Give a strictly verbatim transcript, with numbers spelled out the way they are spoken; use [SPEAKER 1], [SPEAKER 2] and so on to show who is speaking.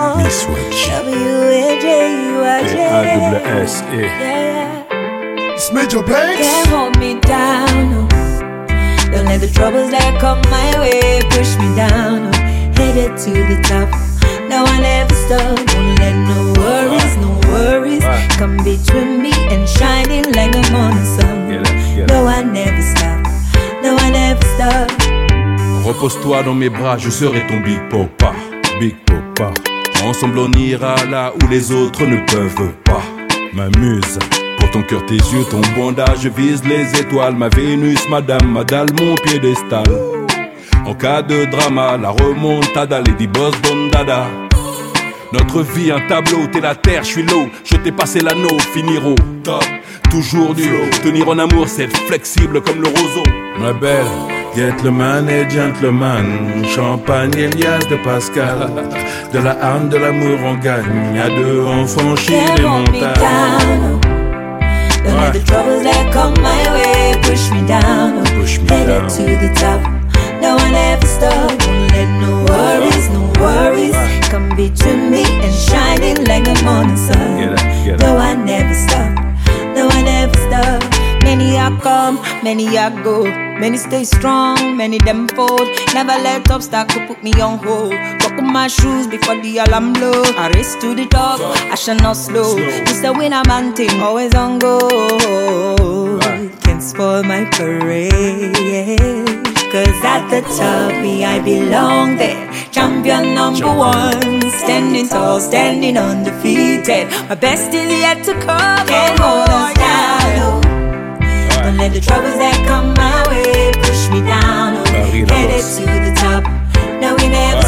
[SPEAKER 1] Miss Wedge.
[SPEAKER 2] W A J U R J.
[SPEAKER 1] A W S A.
[SPEAKER 2] Yeah, yeah.
[SPEAKER 3] It's Major Banks.
[SPEAKER 2] Can't hold me down, no. Don't let the troubles that come my way push me down, no. Headed to the top. No, I never stop. Won't let no worries, no worries come between me and shining like the morning sun.
[SPEAKER 1] Get it, get it.
[SPEAKER 2] No, I never stop. No, I never stop.
[SPEAKER 1] Repose-toi dans mes bras, je serai ton Big Papa. Big Papa. Ensemble on ira là où les autres ne peuvent pas. M'amuse. Pour ton cœur, tes yeux, ton bandage, je vise les étoiles. Ma Vénus, madame, ma dalle, mon piédestal. En cas de drama, la remontada, Lady Boss Don Dada. Notre vie, un tableau, t'es la terre, je suis l'eau. Je t'ai passé l'anneau, finir au top. Toujours dur, tenir en amour, c'est être flexible comme le roseau. Ma belle, gentleman et gentleman. Champagne, Elias de Pascal. De la âme, de l'amour, on gagne. À deux, on franchit les montagnes.
[SPEAKER 2] Don't let the troubles that come my way push me down.
[SPEAKER 1] Push me
[SPEAKER 2] Headed
[SPEAKER 1] down.
[SPEAKER 2] to the top. No, I never stop. Won't let no worries, no worries come between me and shining like the morning sun.
[SPEAKER 1] Get up, get up.
[SPEAKER 2] No, I never stop. No, I never stop. Many are come, many are go. Many stay strong, many them fold. Never let obstacle put me on hold. Buckle my shoes before the alarm blow. I race to the top, I shall not slow. It's the winner man thing, always on go. Can't spoil my parade. Cause at the top, me I belong there. Champion number one. Standing tall, standing undefeated. My best is yet to come. Can't hold us down. Don't let the troubles that come my way push me down. Oh. Headed to the top. No, we never